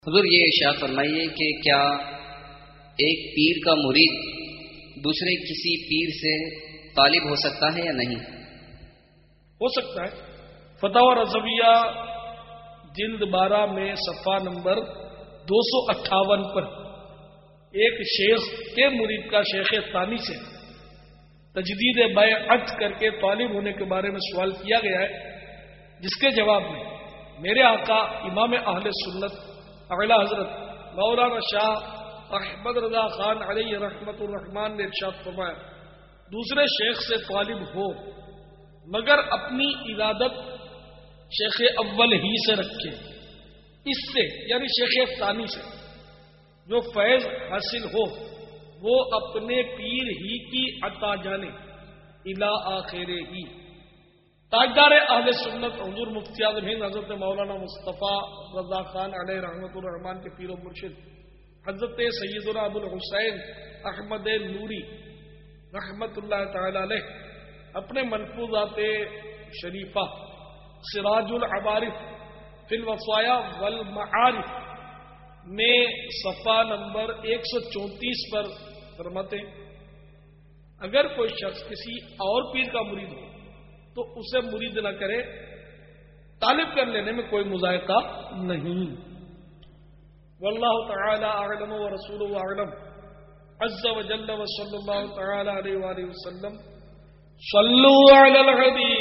حضور یہ ارشاد فرمائیے کہ کیا ایک پیر کا مرید دوسرے کسی پیر سے طالب ہو سکتا ہے یا نہیں؟ ہو سکتا ہے۔ فتاوی رضویہ جلد 12 میں صفحہ نمبر 258 پر ایک شیخ کے مرید کا شیخ ثانی سے تجدید بیعت کر کے طالب ہونے کے بارے میں سوال کیا گیا ہے، جس کے جواب میں میرے آقا امام اہل سنت اعلی حضرت مولانا شاہ احمد رضا خان علیہ رحمت الرحمان نے ارشاد فرمایا، دوسرے شیخ سے طالب ہو مگر اپنی ارادت شیخ اول ہی سے رکھے، اس سے یعنی شیخ ثانی سے جو فیض حاصل ہو وہ اپنے پیر ہی کی عطا جانے الی آخر ہی۔ تاجدار اہل سنت حضور مفتی اعظم ہند حضرت مولانا مصطفیٰ رضا خان علیہ رحمت الرحمان کے پیر و مرشد حضرت سیدنا ابو الحسین احمد نوری رحمت اللہ تعالی علیہ اپنے ملفوظات شریفہ سراج العوارف فی الوصایا والمعارف میں صفحہ نمبر 134 پر فرماتے ہیں، اگر کوئی شخص کسی اور پیر کا مرید ہو تو اسے مرید نہ کرے، طالب کر لینے میں کوئی مذائقہ نہیں۔ واللہ تعالی اعلم ورسولہ اعلم عز وجل وصلی اللہ تعالی علیہ وآلہ وسلم صلوا علی الحبیب